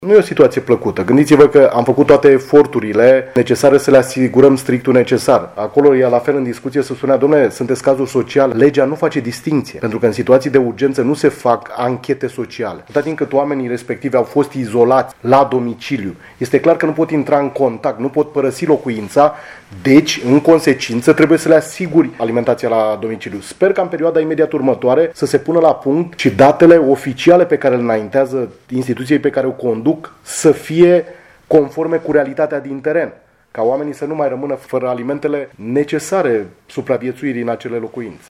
Nu e o situație plăcută. Gândiți-vă că am făcut toate eforturile necesare să le asigurăm strictul necesar. Acolo e la fel în discuție să spunea, dom'le, sunteți cazul social, legea nu face distinție. Pentru că în situații de urgență nu se fac anchete sociale. Atâta timp cât oamenii respectivi au fost izolați la domiciliu, este clar că nu pot intra în contact, nu pot părăsi locuința, deci, în consecință, trebuie să le asiguri alimentația la domiciliu. Sper că în perioada imediat următoare să se pună la punct și datele oficiale pe care le înaintează instituției pe care o conduc să fie conforme cu realitatea din teren, ca oamenii să nu mai rămână fără alimentele necesare supraviețuirii în acele locuințe.